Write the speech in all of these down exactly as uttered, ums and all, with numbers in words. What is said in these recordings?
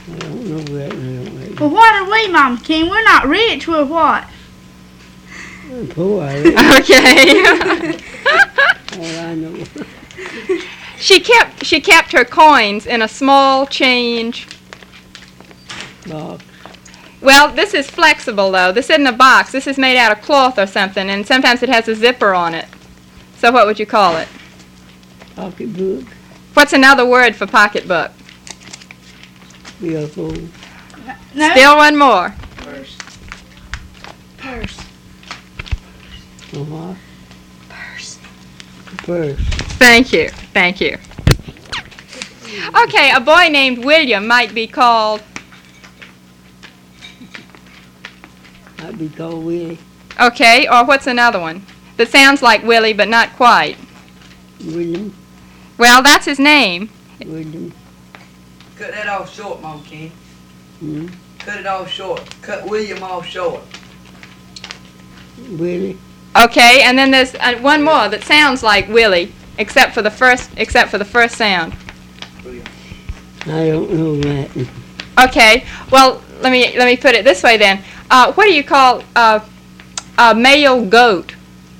I don't know that. I don't know. Well, what are we, Mama King? We're not rich. We're what? I'm poor. I think. Okay. All I know. she kept she kept her coins in a small change. Box. Well, this is flexible though. This isn't a box. This is made out of cloth or something, and sometimes it has a zipper on it. So what would you call it? Pocketbook. What's another word for pocketbook? Billfold. No. Still one more. Purse. Purse. Uh-huh. Purse. Purse. Thank you. Thank you. Okay, a boy named William might be called. Might be called Willie. Okay, or what's another one that sounds like Willie but not quite? William. Well, that's his name. William. Cut that off short, Mom King. Hmm? Cut it off short. Cut William off short. Willie. Okay, and then there's uh, one more that sounds like Willie, except for the first, except for the first sound. I don't know that. Okay, well, let me let me put it this way then. Uh, what do you call uh, a male goat?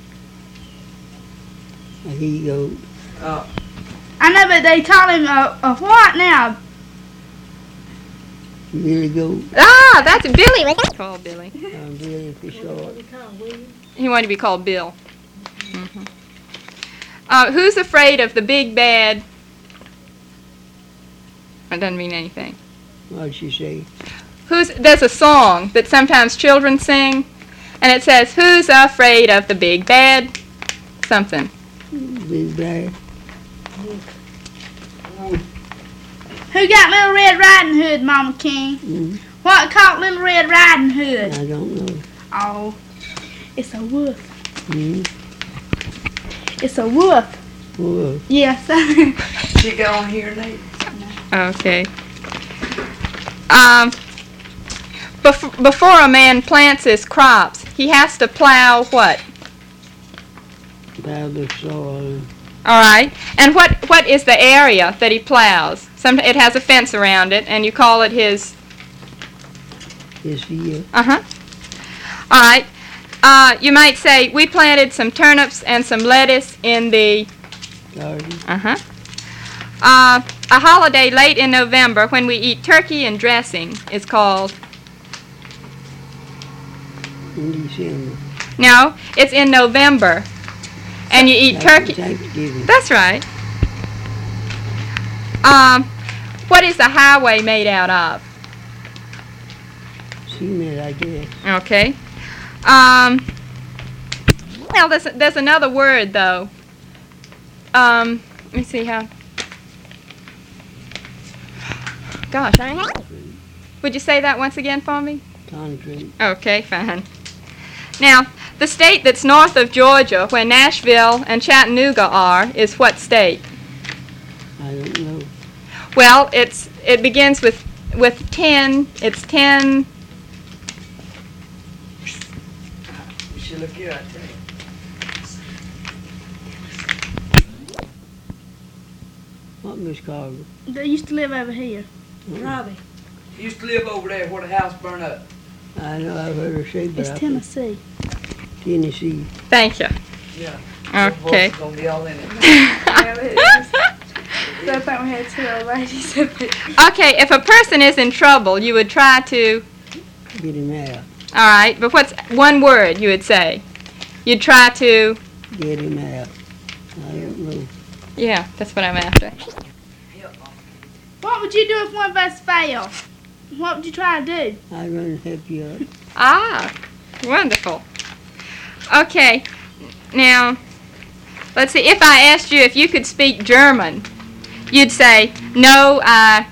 A he goat. Uh, I know, but they call him a, a what now? Billy goat. Ah, that's Billy. What's that called, Billy? I'm Billy for short. He wanted to be called Bill. Mm-hmm. Uh, who's afraid of the big bad? That doesn't mean anything. What'd she say? Who's? There's a song that sometimes children sing, and it says, "Who's afraid of the big bad?" Something. Big bad. Who got Little Red Riding Hood, Mama King? Mm, What caught Little Red Riding Hood? I don't know. Oh, it's a wolf. Mm, It's a wolf. wolf. Yes. she got on here, Nate. Okay. Um, bef- before a man plants his crops, he has to plow what? Plow the soil. All right. And what, what is the area that he plows? Some, it has a fence around it, and you call it his... His field. Uh-huh. All right. Uh, you might say, we planted some turnips and some lettuce in the... Garden. Uh-huh. Uh, a holiday late in November when we eat turkey and dressing is called... In December. No, it's in November. And you eat turkey... Thanksgiving. That's right. Um, what is a highway made out of? Cement, I guess. Okay. Um, well, there's, there's another word, though. Um, let me see how... Gosh, I... Would you say that once again for me? Concrete. Okay, fine. Now, the state that's north of Georgia, where Nashville and Chattanooga are, is what state? I don't know. Well, it's it begins with with ten. It's ten. You should look good, I tell you. What, Miss Carver? They used to live over here. Robbie. He used to live over there where the house burned up. I know I've heard her say, but It's I Tennessee. Tennessee. Thank you. Yeah. Okay. It's gonna be all in it. I thought we had two old ladies. Okay, if a person is in trouble, you would try to. Get him out. All right, but what's one word you would say? You'd try to. Get him out. I don't know. Yeah, that's what I'm after. What would you do if one of us failed? What would you try to do? I'm going to help you out. Ah, wonderful. Okay, now, let's see. If I asked you if you could speak German, you'd say, no, I